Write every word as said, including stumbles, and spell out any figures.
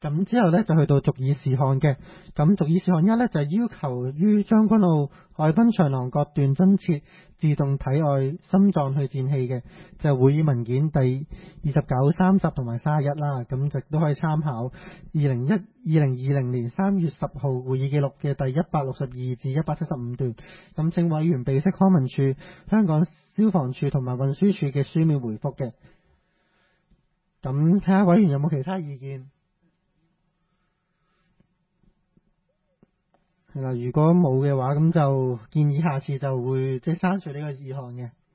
咁之後咧就去到續議事項嘅，咁續議事項一咧就係、是、要求於將軍澳海濱長廊各段增設自動體外心臟去顫器嘅，就係、會議文件第二十九、三十同埋三十一啦，咁就都可以參考二零一二零二零年三月十號會議記錄嘅第一百六十二至一百七十五段，咁請委員備悉康文署、香港消防處同埋運輸署嘅書面回覆嘅。咁睇下委員有冇其他意見？係啦，如果冇嘅話，咁就建議下次就會即係刪除呢個議項嘅。